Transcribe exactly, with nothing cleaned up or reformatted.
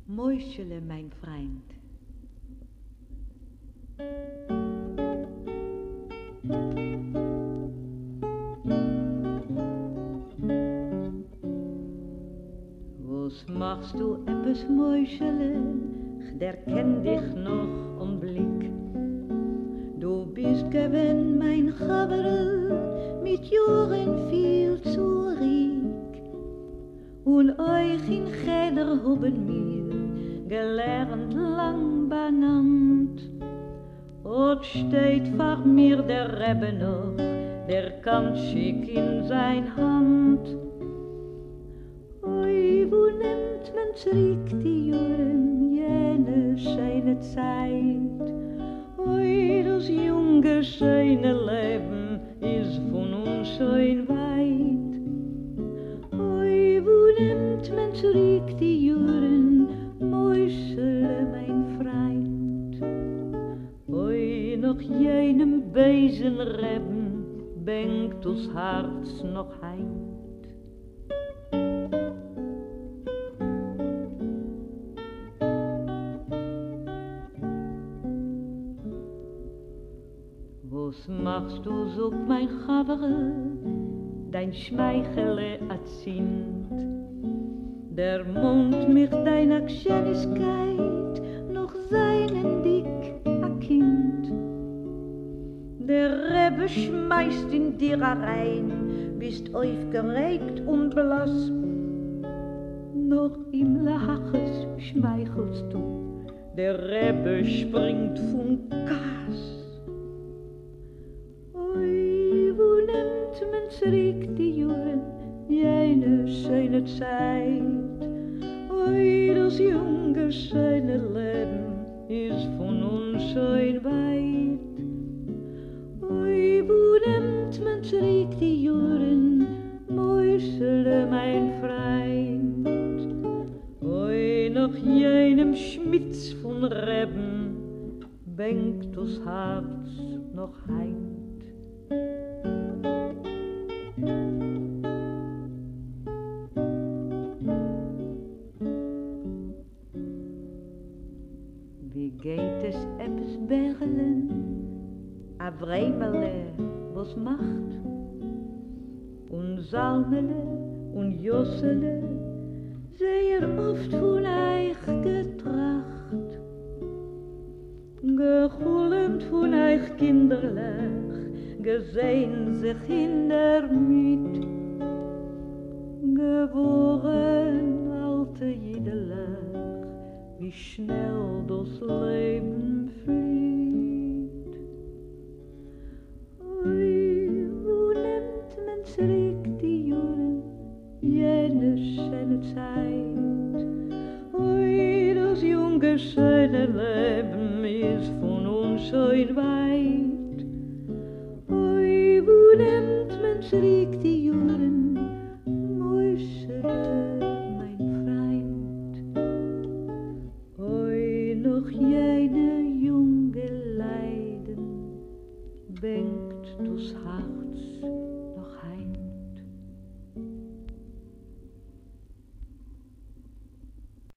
Mäuschele, mein Freund. Was machst du etwas, Mäuschele? Ich erkenn dich noch am Blick. Du bist gewinn mein Chaberl, mit Jahren viel zu reich. Und euch in Cheder haben wir gelernt lang benannt. Und steht vor mir der Rebbe noch, der kann schick in sein Hand. Oi, wo nimmt man zurück die Jahren, jene schöne Zeit? Oi, das junge, schöne Leben ist von uns schön weit. Oi, wo nimmt man zurück die Jahren, Mäuschele, mein Freund? Oi, nach jenem bösen Reben bängt das Herz noch heint. Was machst du, sog mein Chavere, dein Schmeichele erzint? Der Mond mit deiner Gschönigkeit noch seinen Dick a Kind. Der Rebbe schmeißt in dir rein, bist aufgeregt und blass. Noch im Laches schmeichelst du, der Rebbe springt vom Gas. Zurück die Jahren, jene schöne Zeit. Oi, das junge, schöne Leben ist von uns schön weit. Oi, wo nimmt man zurück die Jahren, Mäuschele, mein Freund? Oi, nach jenem Schmitz von Reben bängt das Herz noch heint. Wie geht es etwas Bärlen, a Vremele, was macht? Und Salmele und Jossele, sehr oft von euch getracht. Gehulmt von euch kinderlich, gesehn sich in der Miet. Geboren alte Jidelech, wie schnell das Leben fliegt. Oi, wo nimmt man zurück die Jahren, jene schöne Zeit? Oi, das junge, schöne Leben ist von uns schön weit. Oi, wo nimmt man zurück die Jahren, Mäuschele, noch jene junge Leiden bängt das Herz